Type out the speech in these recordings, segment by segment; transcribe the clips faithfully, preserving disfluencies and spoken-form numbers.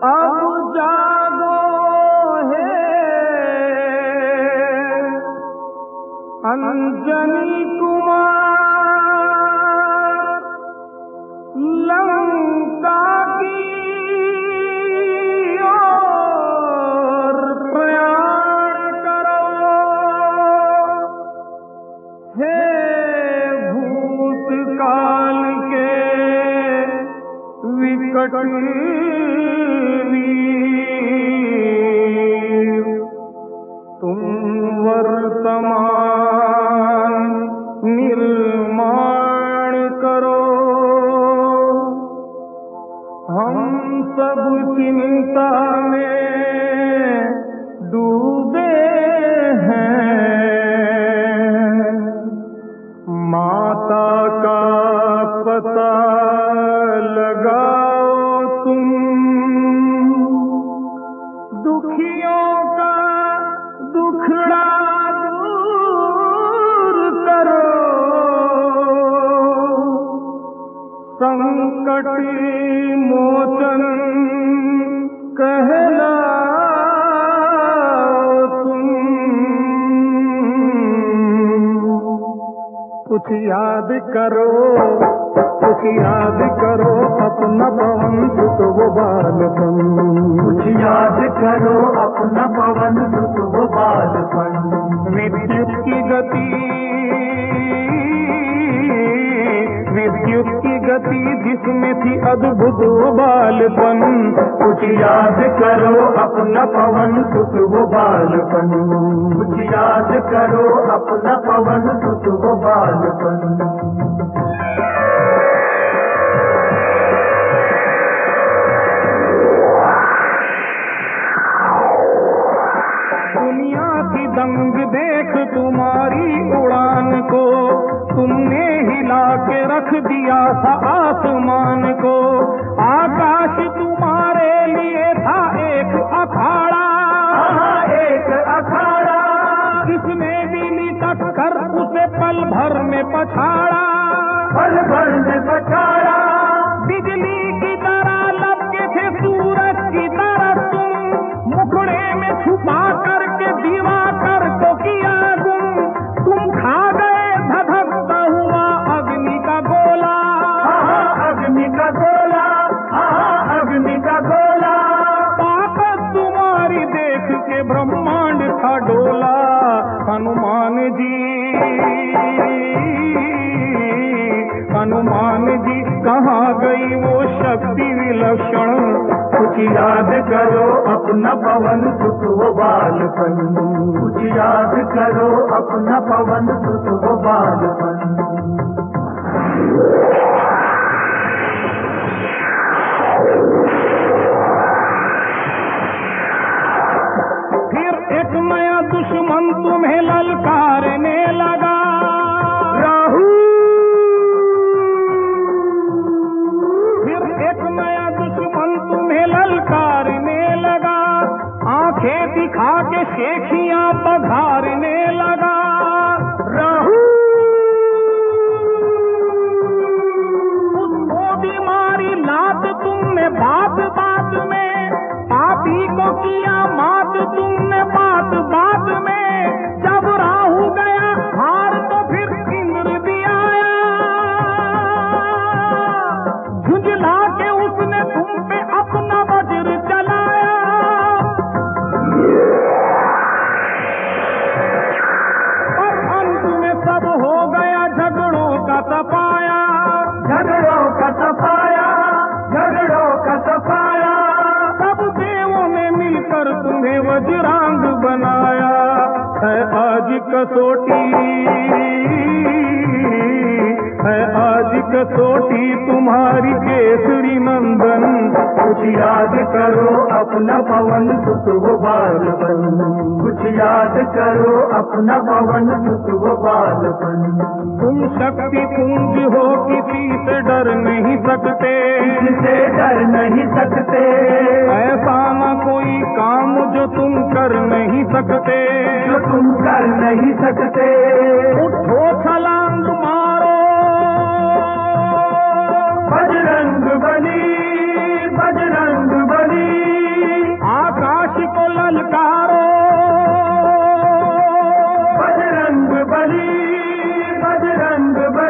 अब जागो हे अंजनी कुमार, लंका की ओर प्रयाण करो। हे भूतकाल के विकट वीर, तुम वर्तमान निर्माण करो। हम सब चिंता में डूबे हैं, माता का पता लगाओ तुम, दुखियों का दुखड़ा दूर करो, संकट मोचन कहलाओ तुम। कुछ याद करो, कुछ याद करो अपना पवन सुत वो बालपन, कुछ याद करो अपना पवन सुत वो बालपन। विद्युत की गति, विद्युत की गति जिसमें थी अद्भुत वो बालपन। कुछ याद करो अपना पवन सुत वो बालपन, कुछ याद करो अपना पवन सुत वो बालपन। दुनिया की दंग देख तुम्हारी उड़ान को, तुमने हिला के रख दिया था आसमान को। आकाश तुम्हारे लिए था एक अखाड़ा, एक अखाड़ा, किसने भी लिटक कर उसे पल भर में पछाड़ा, पल भर में पछाड़ा। बिजली की तरह लपके थे सूरज की तरह तुम, मुखड़े में छुपा करके दीवा कर तो किया गुम। तुम खा गए धधकता हुआ अग्नि का गोला, अग्नि का गोला, अग्नि का गोला। ताकत तुम्हारी देख के ब्रह्मांड था डोला। हनुमान जी, हनुमान जी कहाँ गई वो शक्ति विलक्षण। कुछ याद करो अपना पवन सुत वो बालपन, कुछ याद करो अपना पवन सुत वो बालपन। फिर एक नया दुश्मन तुम्हें ललकारने लगा, राहु। फिर एक नया दुश्मन तुम्हें ललकारने लगा, आंखें दिखा के शेखियां पधारने लगा, राहु। उसको बीमारी लात तुमने बात बात में, पापी को किया मात तुमने बात बात में। जब राहु गया हार तो फिर इंद्र भी आया, झुंझला के उसने तुम पे अपना वज्र चलाया। और अंत में सब हो गया झगड़ों का सफाया, झगड़ों का सफाया, झगड़ों का सफाया। सब देवों ने मिलकर तुम्हें वज्रांग बनाया। है आज कसौटी, है आज कसौटी तुम्हारी केसरी नंदन। कुछ याद करो अपना पवन सुत वो बालपन, कुछ याद करो अपना पवन सुत वो बालपन। तुम शक्ति पुंज हो किसी से डर नहीं सकते, किससे डर नहीं सकते। ऐसा न कोई काम जो तुम कर नहीं सकते, जो तुम कर नहीं सकते। उठो छलांग मारो बजरंग बली, बजरंग बली।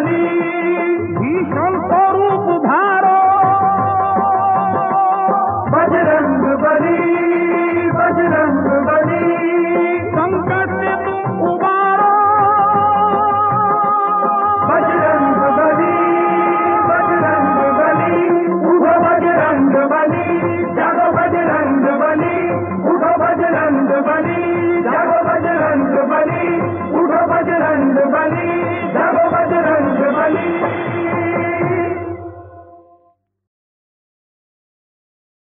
बली, भीषण स्वरूप धारो बजरंग बली, बजरंग बली, संकट से तुम उबारो बजरंग बली, बजरंग बली, उठो बजरंग बली, जागो बजरंग बली, उठो बजरंग बली, जागो बजरंग बली, उठो बजरंग बली।